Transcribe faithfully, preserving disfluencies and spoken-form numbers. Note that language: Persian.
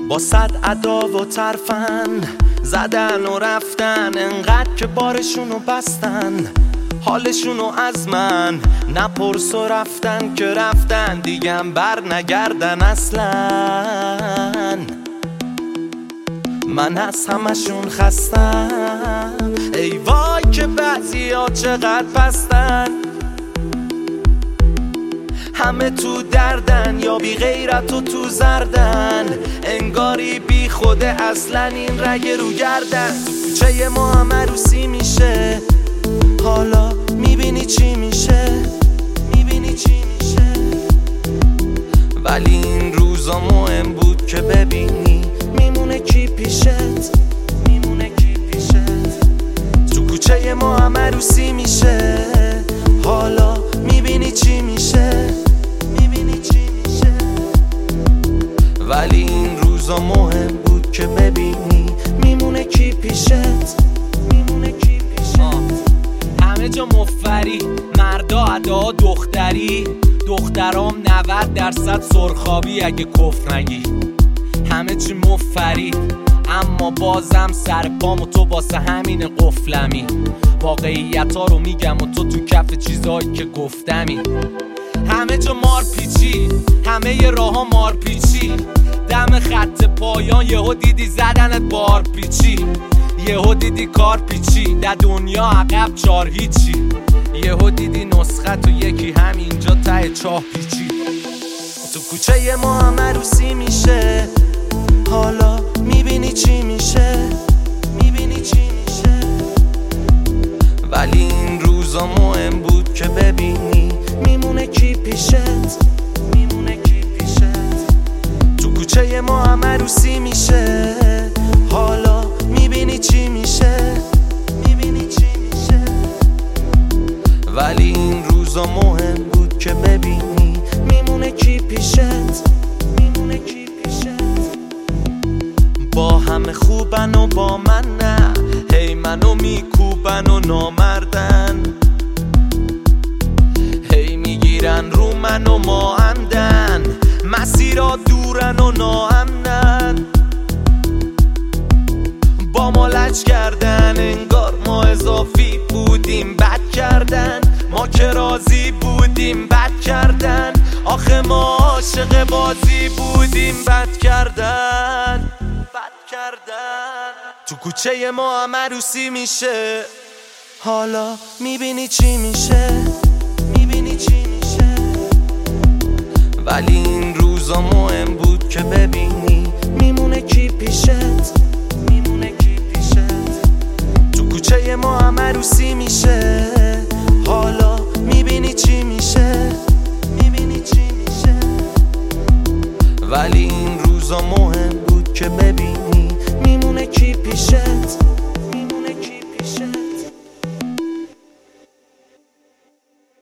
با صد ادا و ترفن زدن و رفتن، انقدر که بارشونو بستن حالشونو از من نپرس و رفتن که رفتن دیگم بر نگردن اصلا. من از همشون خستم، ای وای که بعضی ها چقدر پستن، همه تو دردن یا بی غیرت و تو زردن، انگاری بی خوده اصلا این رگ رو گردن. تو کوچه ما هم عروسی میشه، حالا میبینی چی میشه، میبینی چی میشه. ولی این روزا مهم بود که ببینی میمونه کی پیشت، میمونه کی پیشت. تو کوچه ما هم عروسی میشه، حالا میبینی چی میشه، میبینی چی میشه. ولی این روزا مهم بود که ببینی میمونه کی پیشت، میمونه کی پیشت. همه جا مفری، مردا ادا دختری، دخترام نود درصد سرخابی اگه کفر نگی. همه چی مفری اما بازم سر پام و تو باسه همین قفلمی. واقعیت ها رو میگم و تو تو کف چیزایی که گفتمی. همه جا مار پیچی، همه ی راه ها مار پیچی، دم خط پایان یهو دیدی زدنت بار پیچی، یهو دیدی کار پیچی، در دنیا عقب چار هیچی، یهو دیدی نسخه تو یکی همینجا ته چاه پیچی. تو کوچه ما هم عروسی میشه، حالا میبینی چی میشه، میبینی چی میشه. ولی این روزا مهم بود که ببینی میمونه کی پیشت، میمونه کی پیشت. تو کوچه ما هم عروسی میشه، حالا میبینی چی میشه، میبینی چی میشه. ولی این روزا مهم بود که ببینی میمونه کی پیشت، میمونه کی پیشت. با همه خوبن و با من نه، هی منو میکوبن و نامردن، هی میگیرن رو من و ما همدن، مسیرها دورن و ناامنن. با ما لج کردن انگار ما اضافی بودیم، بد کردن ما که راضی بودیم، بد کردن آخه ما عاشق بازی بودیم، بد کردن بد کردن. تو کوچه ما هم عروسی میشه، حالا میبینی چی میشه، میبینی چی میشه. ولی این روزا مهم بود که ببینی میمونه کی پیشت، میمونه کی پیشت. تو کوچه ما هم عروسی میشه، حالا میبینی چی میشه، میبینی چی میشه. ولی این روزا مهم بود که ببینی میمونه کی پیشت.